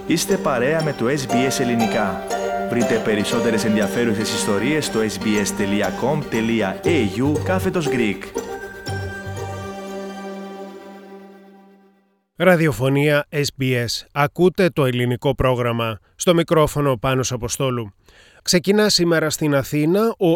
Είστε παρέα με το SBS Ελληνικά. Βρείτε περισσότερες ενδιαφέρουσες ιστορίες στο sbs.com.au/Greek. Ραδιοφωνία SBS. Ακούτε το ελληνικό πρόγραμμα. Στο μικρόφωνο Πάνος Αποστόλου. Ξεκινά σήμερα στην Αθήνα ο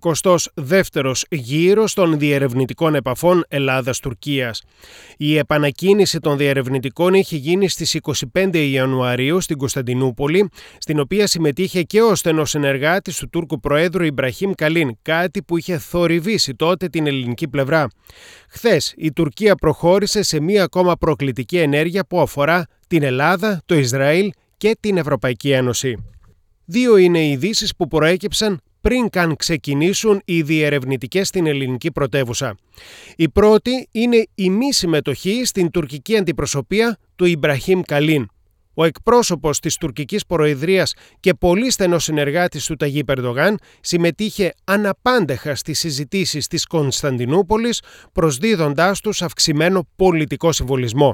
62ος γύρος των διερευνητικών επαφών Ελλάδας-Τουρκίας. Η επανακίνηση των διερευνητικών είχε γίνει στις 25 Ιανουαρίου στην Κωνσταντινούπολη, στην οποία συμμετείχε και ο στενός συνεργάτης του Τούρκου Προέδρου Ιμπραχήμ Καλίν, κάτι που είχε θορυβήσει τότε την ελληνική πλευρά. Χθες η Τουρκία προχώρησε σε μία ακόμα προκλητική ενέργεια που αφορά την Ελλάδα, το Ισραήλ και την Ευρωπαϊκή Ένωση. Δύο είναι οι ειδήσεις που προέκυψαν πριν καν ξεκινήσουν οι διερευνητικές στην ελληνική πρωτεύουσα. Η πρώτη είναι η μη συμμετοχή στην τουρκική αντιπροσωπεία του Ιμπραχήμ Καλίν. Ο εκπρόσωπος της τουρκικής προεδρίας και πολύ στενός συνεργάτης του Ταγίπ Ερντογάν συμμετείχε αναπάντεχα στις συζητήσεις της Κωνσταντινούπολης, προσδίδοντάς τους αυξημένο πολιτικό συμβολισμό.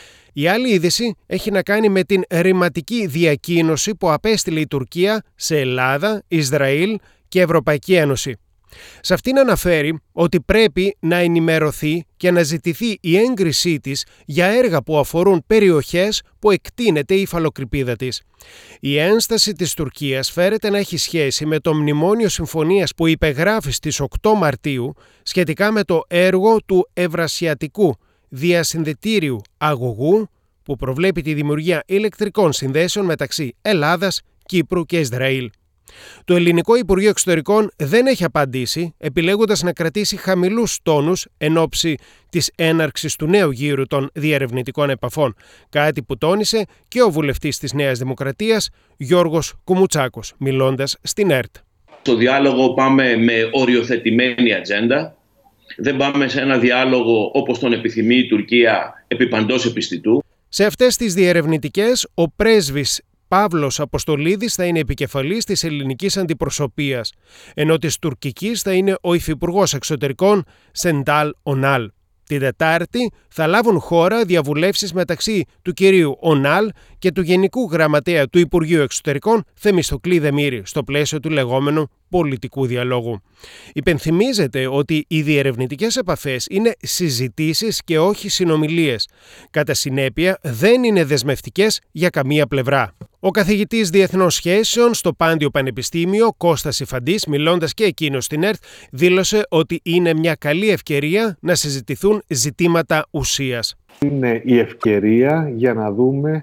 Η άλλη είδηση έχει να κάνει με την ρηματική διακοίνωση που απέστειλε η Τουρκία σε Ελλάδα, Ισραήλ και Ευρωπαϊκή Ένωση. Σε αυτήν αναφέρει ότι πρέπει να ενημερωθεί και να ζητηθεί η έγκρισή της για έργα που αφορούν περιοχές που εκτείνεται η υφαλοκρηπίδα της. Η ένσταση της Τουρκίας φέρεται να έχει σχέση με το μνημόνιο συμφωνίας που υπεγράφει στις 8 Μαρτίου σχετικά με το έργο του Ευρασιατικού διασυνδετήριου αγωγού που προβλέπει τη δημιουργία ηλεκτρικών συνδέσεων μεταξύ Ελλάδας, Κύπρου και Ισραήλ. Το ελληνικό Υπουργείο Εξωτερικών δεν έχει απαντήσει, επιλέγοντας να κρατήσει χαμηλούς τόνους εν ώψη της έναρξης του νέου γύρου των διερευνητικών επαφών, κάτι που τόνισε και ο βουλευτής της Νέας Δημοκρατίας, Γιώργος Κουμουτσάκος, μιλώντας στην ΕΡΤ. Στο διάλογο πάμε με οριοθετημένη ατζέντα. Δεν πάμε σε ένα διάλογο όπως τον επιθυμεί η Τουρκία επί παντός επιστητού. Σε αυτές τις διερευνητικές, ο πρέσβης Παύλος Αποστολίδης θα είναι επικεφαλής της ελληνικής αντιπροσωπείας, ενώ της τουρκικής θα είναι ο υφυπουργός εξωτερικών Σεντάλ Ονάλ. Την Τετάρτη θα λάβουν χώρα διαβουλεύσεις μεταξύ του κυρίου Ονάλ και του Γενικού Γραμματέα του Υπουργείου Εξωτερικών Θεμιστοκλή Δεμήρη στο πλαίσιο του λεγόμενου πολιτικού διαλόγου. Υπενθυμίζεται ότι οι διερευνητικές επαφές είναι συζητήσεις και όχι συνομιλίες. Κατά συνέπεια δεν είναι δεσμευτικές για καμία πλευρά. Ο καθηγητής Διεθνών Σχέσεων στο Πάντιο Πανεπιστήμιο, Κώστας Ιφαντής, μιλώντας και εκείνος στην ΕΡΤ, δήλωσε ότι είναι μια καλή ευκαιρία να συζητηθούν ζητήματα ουσίας. Είναι η ευκαιρία για να δούμε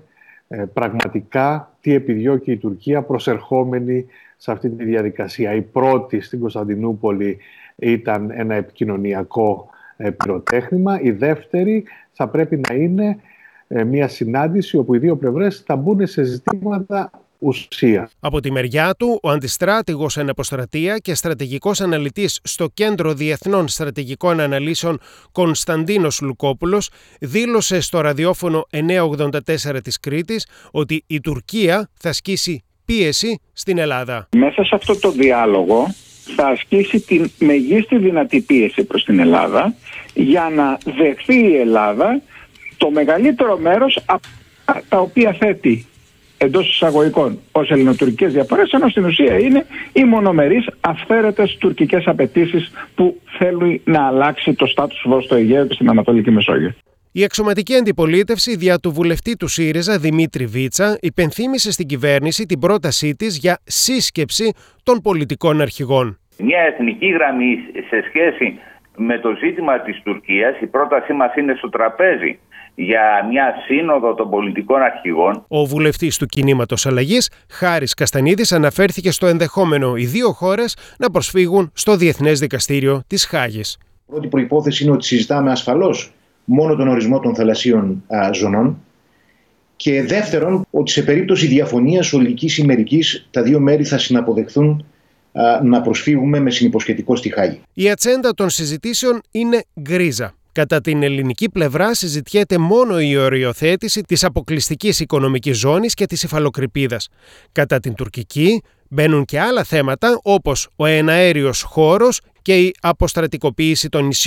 πραγματικά τι επιδιώκει η Τουρκία προσερχόμενη σε αυτή τη διαδικασία. Η πρώτη στην Κωνσταντινούπολη ήταν ένα επικοινωνιακό πυροτέχνημα. Η δεύτερη θα πρέπει να είναι μια συνάντηση όπου οι δύο πλευρές θα μπουν σε ζητήματα ουσία. Από τη μεριά του, ο αντιστράτηγος εν αποστρατεία και στρατηγικός αναλυτής στο Κέντρο Διεθνών Στρατηγικών Αναλύσεων Κωνσταντίνος Λουκόπουλος δήλωσε στο ραδιόφωνο 984 της Κρήτης ότι η Τουρκία θα ασκήσει πίεση στην Ελλάδα. Μέσα σε αυτό το διάλογο θα ασκήσει τη μεγίστη δυνατή πίεση προς την Ελλάδα για να δεχθεί η Ελλάδα το μεγαλύτερο μέρος από τα οποία θέτει εντός εισαγωγικών ως ελληνοτουρκικές διαφορές, ενώ στην ουσία είναι οι μονομερείς αυθαίρετες τουρκικές απαιτήσεις που θέλουν να αλλάξει το status quo στο Αιγαίο και στην Ανατολική Μεσόγειο. Η εξωματική αντιπολίτευση δια του βουλευτή του ΣΥΡΙΖΑ Δημήτρη Βίτσα υπενθύμησε στην κυβέρνηση την πρότασή της για σύσκεψη των πολιτικών αρχηγών. Μια εθνική γραμμή σε σχέση με το ζήτημα της Τουρκίας, η πρότασή μας είναι στο τραπέζι για μια σύνοδο των πολιτικών αρχηγών. Ο βουλευτής του Κινήματος Αλλαγής, Χάρης Καστανίδης, αναφέρθηκε στο ενδεχόμενο οι δύο χώρες να προσφύγουν στο Διεθνές Δικαστήριο της Χάγης. Πρώτη προϋπόθεση είναι ότι συζητάμε ασφαλώς μόνο τον ορισμό των θαλασσίων ζωνών. Και δεύτερον, ότι σε περίπτωση διαφωνίας ολικής ή μερικής, τα δύο μέρη θα συναποδεχθούν να προσφύγουμε με συνυποσχετικό στη Χάγη. Η ατζέντα των συζητήσεων είναι γκρίζα. Κατά την ελληνική πλευρά συζητιέται μόνο η οριοθέτηση της αποκλειστικής οικονομικής ζώνης και της υφαλοκρηπίδας. Κατά την τουρκική μπαίνουν και άλλα θέματα όπως ο εναέριος χώρος και η αποστρατικοποίηση των νησιών.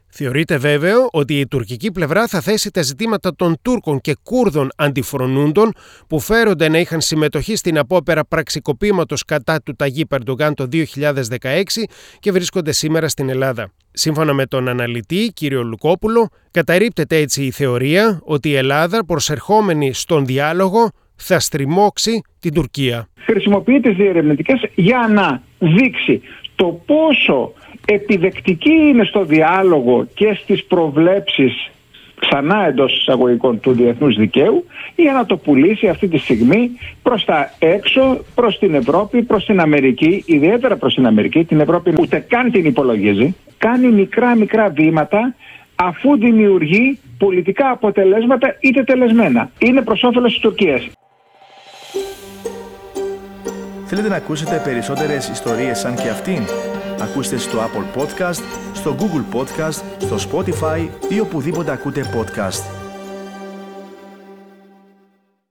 Θεωρείται βέβαιο ότι η τουρκική πλευρά θα θέσει τα ζητήματα των Τούρκων και Κούρδων αντιφρονούντων που φέρονται να είχαν συμμετοχή στην απόπερα πραξικοπήματος κατά του Ταγίπ Ερντογάν το 2016 και βρίσκονται σήμερα στην Ελλάδα. Σύμφωνα με τον αναλυτή κύριο Λουκόπουλο, καταρρίπτεται έτσι η θεωρία ότι η Ελλάδα, προσερχόμενη στον διάλογο, θα στριμώξει την Τουρκία. Χρησιμοποιεί τις διερευνητικές για να δείξει το πόσο επιδεκτική είναι στο διάλογο και στις προβλέψεις, ξανά εντός εισαγωγικών, του διεθνούς δικαίου, για να το πουλήσει αυτή τη στιγμή προς τα έξω, προς την Ευρώπη, προς την Αμερική, ιδιαίτερα προς την Αμερική. Την Ευρώπη ούτε καν την υπολογίζει. Κάνει μικρά βήματα αφού δημιουργεί πολιτικά αποτελέσματα είτε τελεσμένα. Είναι προς όφελος της Τουρκίας. Θέλετε να ακούσετε περισσότερες ιστορίες σαν και αυτήν? Ακούστε στο Apple Podcast, στο Google Podcast, στο Spotify ή οπουδήποτε ακούτε podcast.